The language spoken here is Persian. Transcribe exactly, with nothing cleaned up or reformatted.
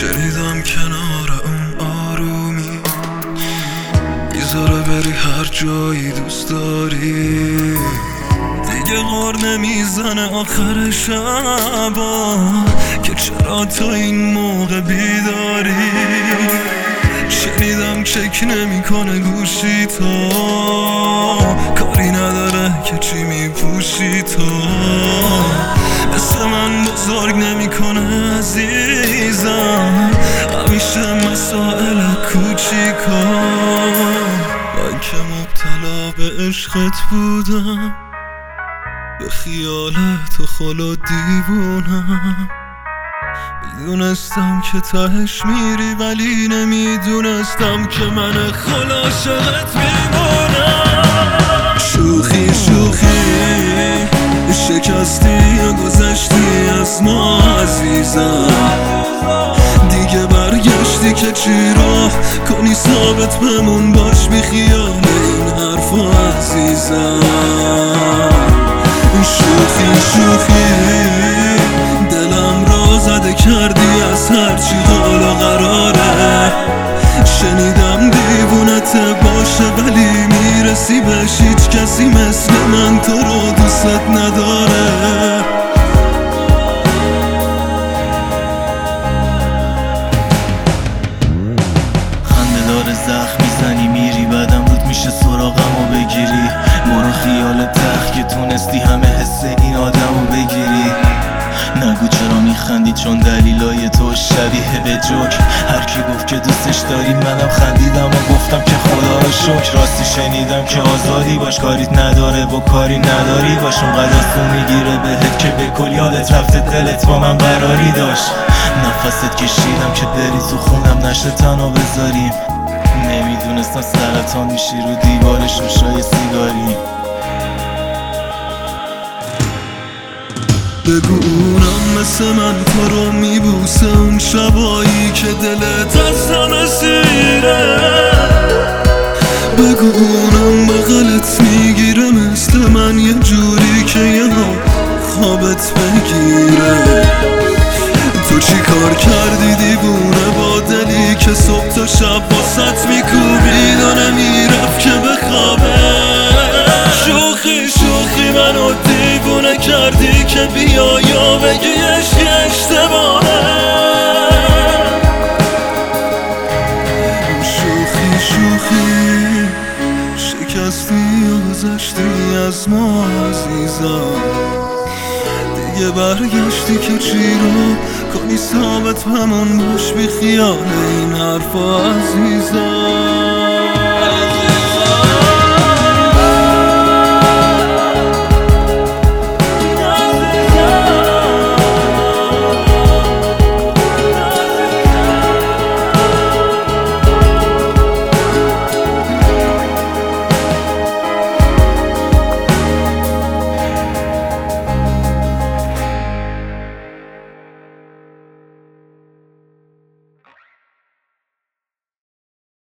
شنیدم کنار اون آرومی میذاره بری هر جایی دوست داری. دیگه غار نمیزنه آخر شبا که چرا تا این موقع بیداری. شنیدم چک نمیکنه گوشی تو، کاری نداره که چی میپوشی تو. مثل من بزرگ نمیکنه عزیزم، همیشه مسائل کوچیکا. من که مبتلا به عشقت بودم، به خیالت و خل و دیوونم. میدونستم که تهش میری ولی نمیدونستم که من خل عاشقت میمونم. شوخی شوخی شکستی و گذشتی از ما عزیزم، دیگه برگشتی که چی را کنی ثابت بمون باش بی خیال این حرفا عزیزم. شوخی شوخی دلم را زده کردی از هرچی حال و قراره. شنیدم دیوونت باشه ولی میرسی بهش هیچ کسی مثل من تو رو دوست نداره. خنده داره زخم میزنی میری بعدم رود میشه سراغمو بگیری. برو خیال تخت که تونستی همه حس این آدمو بگیری. نگو چرا میخندی چون دلیلای تو شبیه به جوک. هرکی گفت که دوستش داری منم خندیدم و گفتم که خدا رو شکر. راستی شنیدم که آزادی باش کاریت نداره و کاری نداری باش. اونقدر تو میگیره بهت که به کل یادت رفته دلت با من قراری داشت. نفست کشیدم که بری تو خونم نشه تنها بذاریم. نمیدونستم سرطان میشی رو دیوار شوشای سیگاری. بگو اونم مثل من تو رو میبوسه اون شبایی که دلت از همه سیره. بگو اونم بغلت میگیره مثل من یه جوری که یه خوابت بگیره. تو چی کار کردی دیوونه با دلی که صبح تا شب واسط میکوبید و نمیرفت که بخوابه. شوخی شوخی منو دیوونه کردی که بیا یا بگی عشق اشتباهه. شوخی شوخی شکستی و گذشتی از ما عزیزم، دیگه برگشتی که چی رو کنی ثابت همون باش بی خیال این حرفا عزیزم.